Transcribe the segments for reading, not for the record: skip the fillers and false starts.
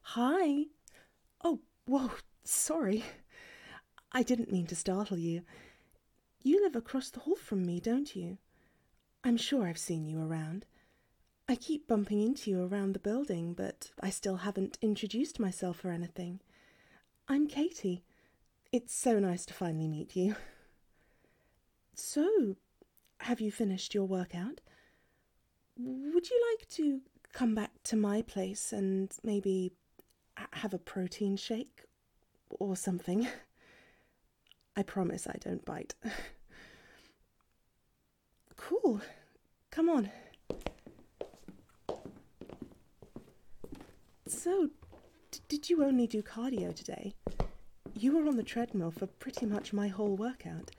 Hi. Oh, whoa, sorry. I didn't mean to startle you. You live across the hall from me, don't you? I'm sure I've seen you around. I keep bumping into you around the building, but I still haven't introduced myself or anything. I'm Katie. It's so nice to finally meet you. So, have you finished your workout? Would you like to come back to my place and maybe have a protein shake or something? I promise I don't bite. Cool. Come on. So, did you only do cardio today? You were on the treadmill for pretty much my whole workout.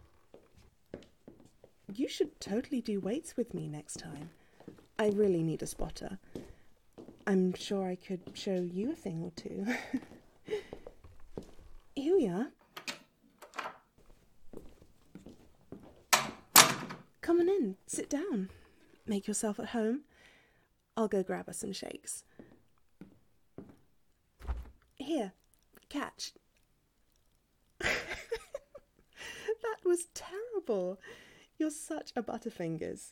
You should totally do weights with me next time. I really need a spotter. I'm sure I could show you a thing or two. Here we are. Come on in, sit down. Make yourself at home. I'll go grab us some shakes. Here, catch. That was terrible. You're such a Butterfingers.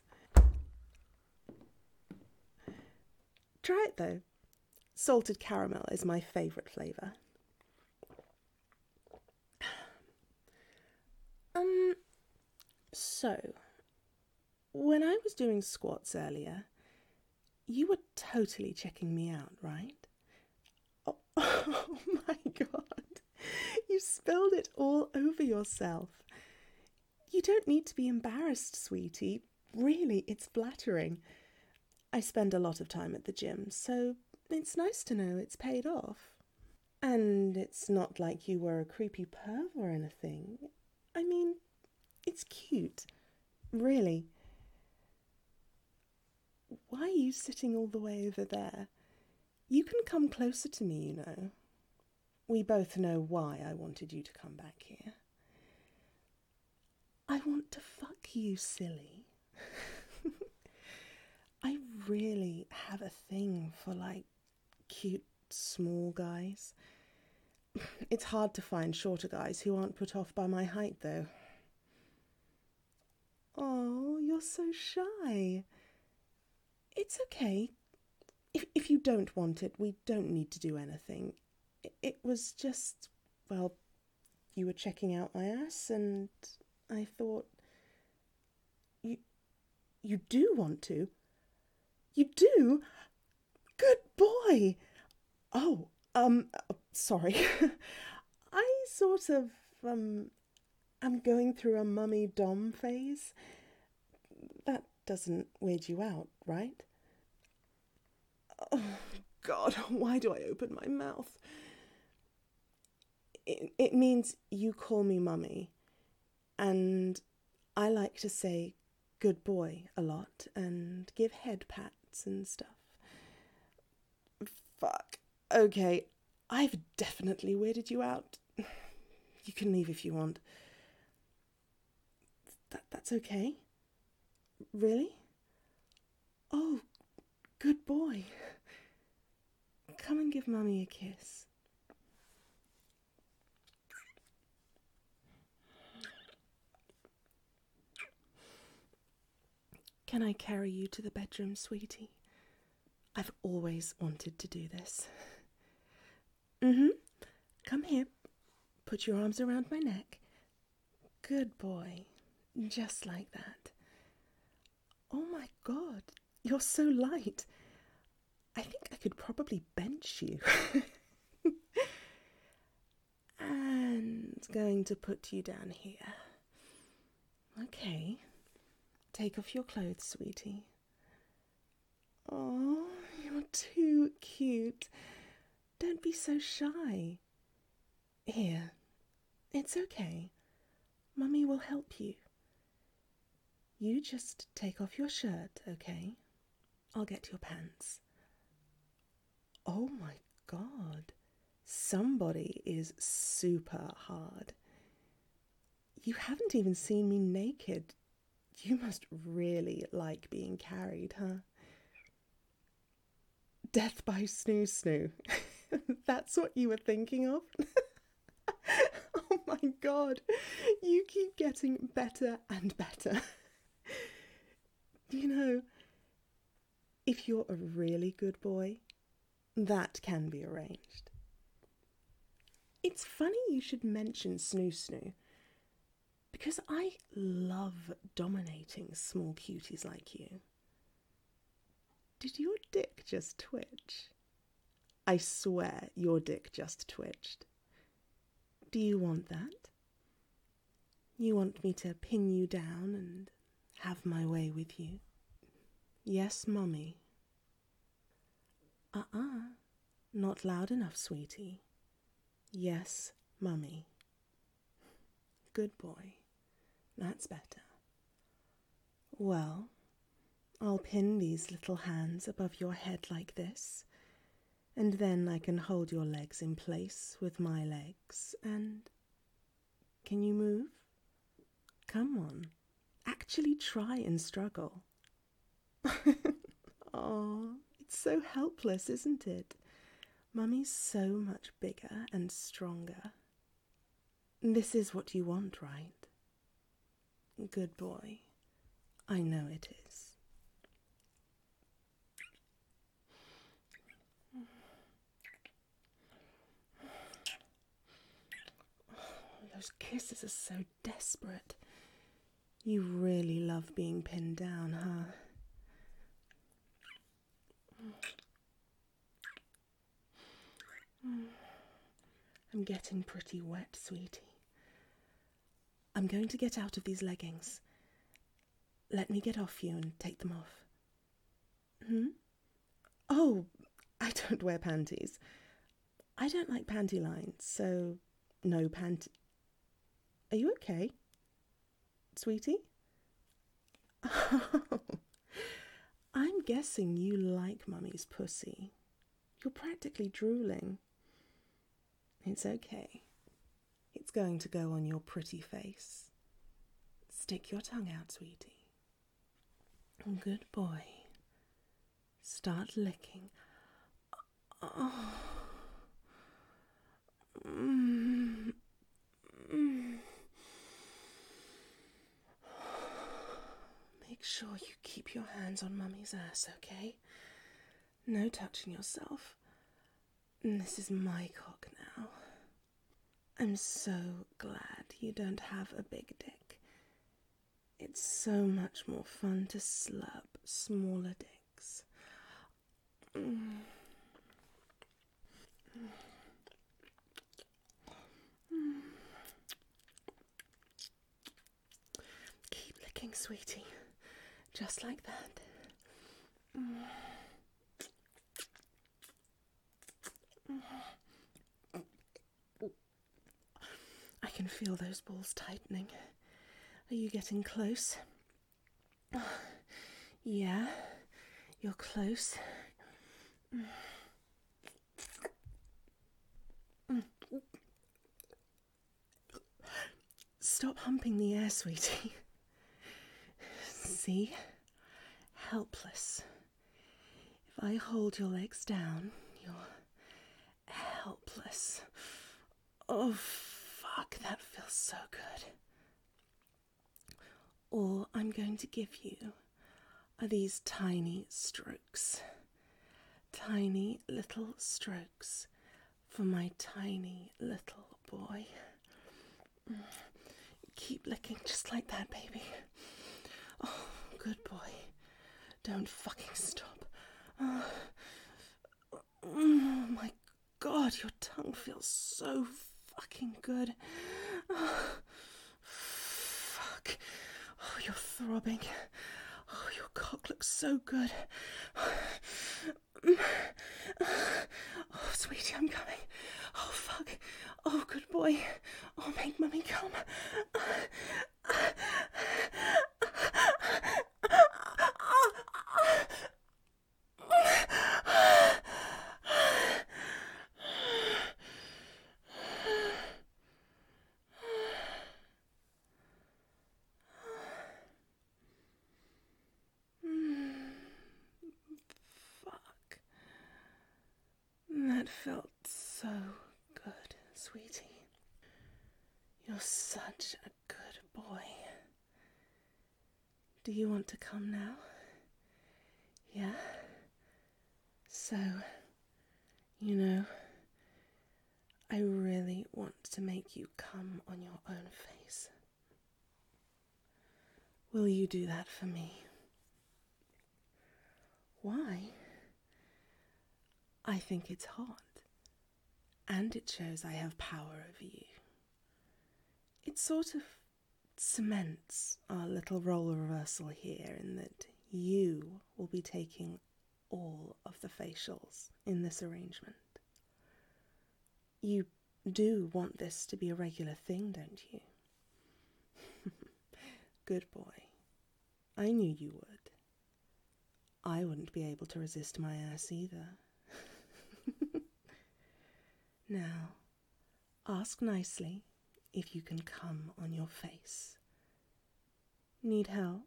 Try it though. Salted caramel is my favourite flavour. So, when I was doing squats earlier, you were totally checking me out, right? Oh, oh my god. You spilled it all over yourself. You don't need to be embarrassed, sweetie. Really, it's flattering. I spend a lot of time at the gym, so it's nice to know it's paid off. And it's not like you were a creepy perv or anything. I mean, it's cute. Really. Why are you sitting all the way over there? You can come closer to me, you know. We both know why I wanted you to come back here. I want to fuck you, silly. I really have a thing for, cute, small guys. It's hard to find shorter guys who aren't put off by my height, though. Oh, you're so shy. It's okay. If you don't want it, we don't need to do anything. It was just, well, you were checking out my ass, and I thought, you do want to? You do? Good boy! Oh, sorry. I sort of, I'm going through a mummy dom phase. That doesn't weird you out, right? Oh, God, why do I open my mouth? It means you call me mummy, and I like to say good boy a lot and give head pats and stuff. Fuck. Okay, I've definitely weirded you out. You can leave if you want. That's okay? Really? Oh, good boy. Come and give Mummy a kiss. Can I carry you to the bedroom, sweetie? I've always wanted to do this. Come here. Put your arms around my neck. Good boy. Just like that. Oh my god, you're so light. I think I could probably bench you. And going to put you down here. Okay. Take off your clothes, sweetie. Oh, you're too cute. Don't be so shy. Here. It's okay. Mummy will help you. You just take off your shirt, okay? I'll get your pants. Oh my god. Somebody is super hard. You haven't even seen me naked. You must really like being carried, huh? Death by snoo snoo. That's what you were thinking of? Oh my God, you keep getting better and better. You know, if you're a really good boy, that can be arranged. It's funny you should mention Snoo Snoo, because I love dominating small cuties like you. Did your dick just twitch? I swear your dick just twitched. Do you want that? You want me to pin you down and have my way with you? Yes, Mummy. Not loud enough, sweetie. Yes, Mummy. Good boy. That's better. Well, I'll pin these little hands above your head like this, and then I can hold your legs in place with my legs, and... Can you move? Come on. Actually try and struggle. Oh, it's so helpless, isn't it? Mummy's so much bigger and stronger. This is what you want, right? Good boy. I know it is. Those kisses are so desperate. You really love being pinned down, huh? I'm getting pretty wet, sweetie. I'm going to get out of these leggings. Let me get off you and take them off. Oh, I don't wear panties. I don't like panty lines, so no panty. Are you okay, sweetie? Oh, I'm guessing you like Mummy's pussy. You're practically drooling. It's okay. It's going to go on your pretty face. Stick your tongue out, sweetie. Good boy. Start licking. Oh. Make sure you keep your hands on Mummy's ass, okay? No touching yourself. This is my cock now. I'm so glad you don't have a big dick. It's so much more fun to slurp smaller dicks. Keep licking, sweetie. Just like that. I can feel those balls tightening. Are you getting close? Yeah, you're close. Stop humping the air, sweetie. See? Helpless. If I hold your legs down, you're helpless. Oh, fuck, that feels so good. All I'm going to give you are these tiny strokes. Tiny little strokes for my tiny little boy. Keep licking just like that, baby. Oh, good boy. Don't fucking stop. Oh my God, your tongue feels so fucking good. Oh, fuck. Oh, you're throbbing. Oh, your cock looks so good. Oh, sweetie, I'm coming. Oh, fuck. Oh, good boy. Oh, make Mummy come. That felt so good, sweetie. You're such a good boy. Do you want to come now? Yeah? So, I really want to make you come on your own face. Will you do that for me? Why? I think it's hot, and it shows I have power over you. It sort of cements our little role reversal here in that you will be taking all of the facials in this arrangement. You do want this to be a regular thing, don't you? Good boy. I knew you would. I wouldn't be able to resist my ass either. Now, ask nicely if you can come on your face. Need help?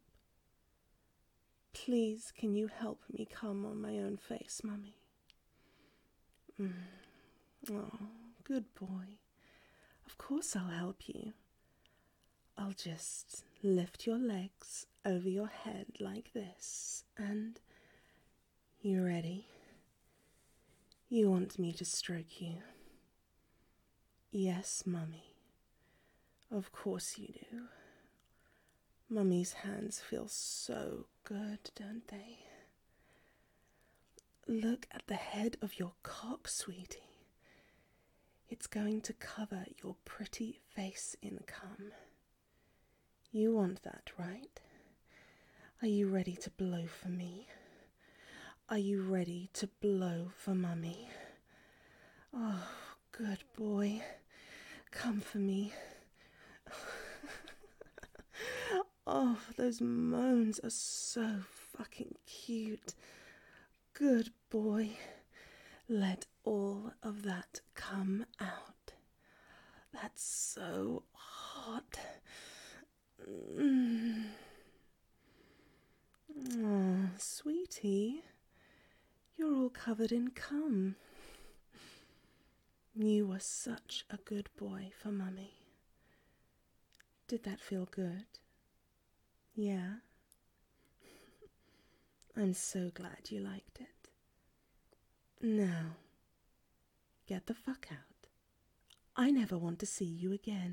Please, can you help me come on my own face, Mummy? Oh, good boy. Of course I'll help you. I'll just lift your legs over your head like this, and you ready? You want me to stroke you? Yes, Mummy. Of course you do. Mummy's hands feel so good, don't they? Look at the head of your cock, sweetie. It's going to cover your pretty face in cum. You want that, right? Are you ready to blow for me? Are you ready to blow for Mummy? Oh, good boy. Come for me. Oh, those moans are so fucking cute. Good boy. Let all of that come out. That's so hot. Oh, sweetie, you're all covered in cum. You were such a good boy for Mummy. Did that feel good? Yeah? I'm so glad you liked it. Now, get the fuck out. I never want to see you again.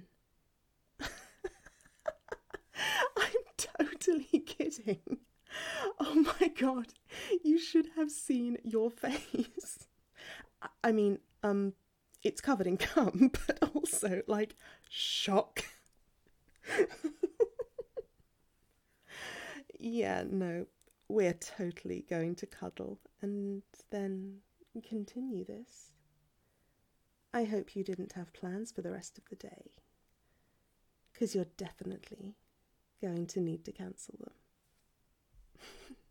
I'm totally kidding. Oh my god, you should have seen your face. I mean, it's covered in cum, but also, shock. Yeah, no, we're totally going to cuddle and then continue this. I hope you didn't have plans for the rest of the day, 'cause you're definitely going to need to cancel them.